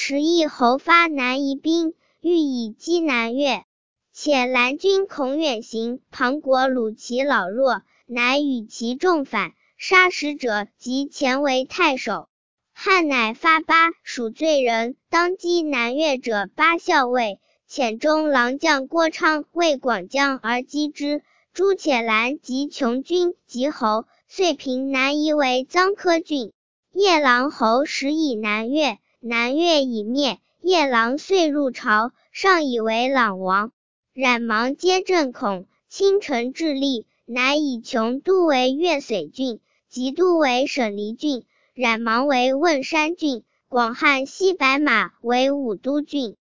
持邑侯发南夷兵，欲以击南越。且蓝军恐远行，庞国虏其老弱，乃与其众反，杀使者及前为太守。汉乃发巴属罪人，当击南越者巴校尉，遣中郎将郭昌为广将而击之。朱且兰及穷军及侯，遂平南夷为臧科郡。夜郎侯时以南越，南越已灭，夜郎遂入朝，上以为朗王。冉芒皆震恐，倾城致力，乃以穷都为越绥郡，及都为省黎郡，冉芒为汶山郡，广汉西白马为武都郡。